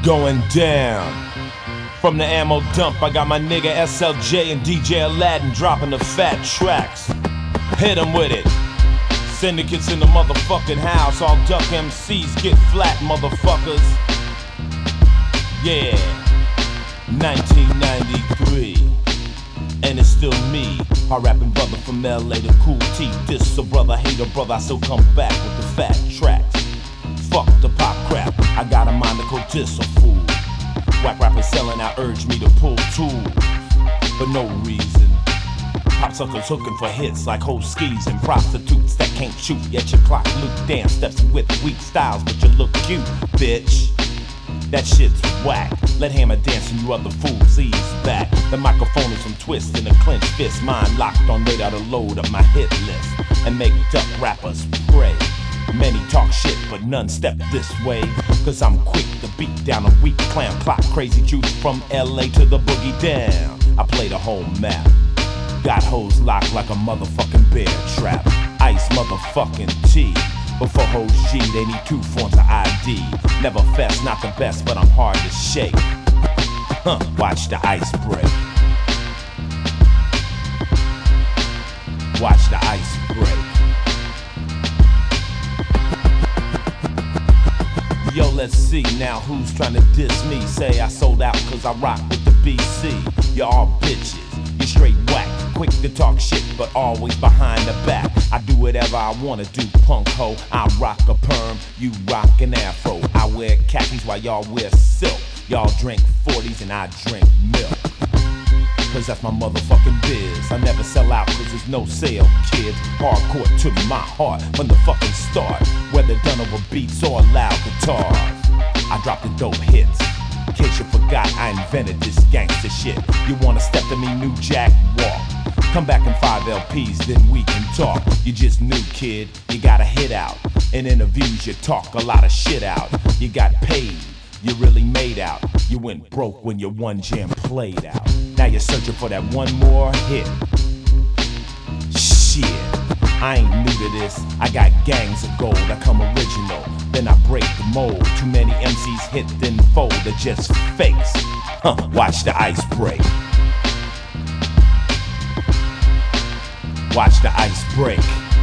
Going down. From the ammo dump, I got my nigga SLJ and DJ Aladdin dropping the fat tracks. Hit 'em with it. Syndicates in the motherfucking house. All duck MCs get flat, motherfuckers. Yeah. 1993. And it's still me, hard rapping brother from LA, the cool T. This a brother, hater brother, I still come back with the fat tracks. Fuck the pop crap, I got a mind to go diss a fool. Whack rappers selling out urge me to pull tools, for no reason. Pop suckers hooking for hits like whole skis and prostitutes that can't shoot. Yet your clock loop dance steps with weak styles, but you look cute, bitch. That shit's whack. Let Hammer dance and you other fools ease back. The microphone is some twist in a clenched fist. Mind locked on radar to load up my hit list and make duck rappers pray. Many talk shit, but none step this way. Cause I'm quick to beat down a weak clown. Plot crazy juice from LA to the boogie down. I play the whole map. Got hoes locked like a motherfucking bear trap. Ice motherfucking T. But for hoes G, they need 2 forms of ID. Never fest, not the best, but I'm hard to shake. Watch the ice break. Watch the ice break. Yo, let's see now who's trying to diss me. Say I sold out cause I rock with the BC. You're all bitches, you straight whack. Quick to talk shit, but always behind the back. I do whatever I wanna do, punk ho. I rock a perm, you rock an afro. I wear khakis while y'all wear silk. Y'all drink 40s and I drink milk. Cause that's my motherfucking biz. I never sell out cause there's no sale, kids. Hardcore to my heart from the fucking start. Whether done over beats or loud guitars, I drop the dope hits. In case you forgot, I invented this gangster shit. You wanna step to me, New Jack, walk. Come back in 5 LPs, then we can talk. You just new, kid, you got a hit out. In interviews, you talk a lot of shit out. You got paid, you really made out. You went broke when your one jam played out. Now you're searching for that one more hit. Shit, I ain't new to this. I got gangs of gold, I come original. Then I break the mold. Too many MCs hit, then fold. They're just fakes. Watch the ice break. Watch the ice break.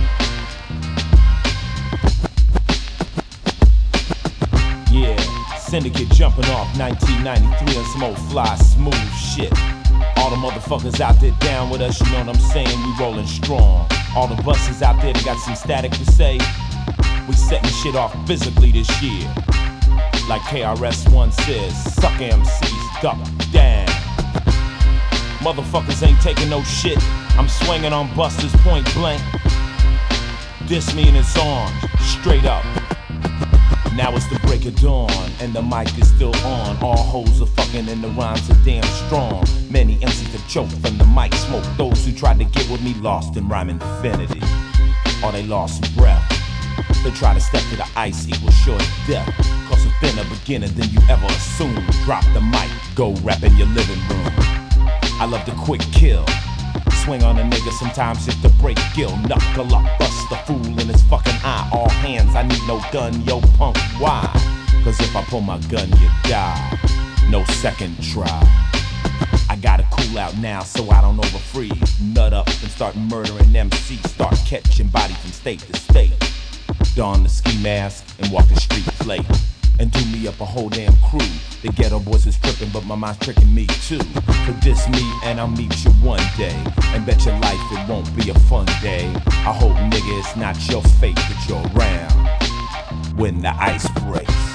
Yeah, Syndicate jumping off 1993 on some old fly smooth shit. All the motherfuckers out there down with us, you know what I'm saying? We rolling strong. All the buses out there that got some static to say, we setting shit off physically this year. Like KRS-One says, suck MCs, duck down. Motherfuckers ain't taking no shit. I'm swinging on busters point blank. Diss me and it's on, straight up. Now it's the break of dawn, and the mic is still on. All hoes are fucking and the rhymes are damn strong. Many MCs have choked from the mic smoke. Those who tried to get with me lost in rhyme infinity, or they lost breath. They try to step to the ice equals sure death. Cause a thinner beginner than you ever assumed. Drop the mic, go rap in your living room. I love the quick kill. Swing on a nigga sometimes just to break gill. Knuckle up, bust the fool in his fucking eye. All hands, I need no gun, yo punk, why? Cause if I pull my gun, you die. No second try. I gotta cool out now so I don't overfreeze. Nut up and start murdering MCs. Start catching body from state to state. Don the ski mask and walk the street plate. And do me up a whole damn crew. The ghetto boys is tripping, but my mind's tricking me too. So diss me and I'll meet you one day. And bet your life it won't be a fun day. I hope nigga it's not your fate that you're around when the ice breaks.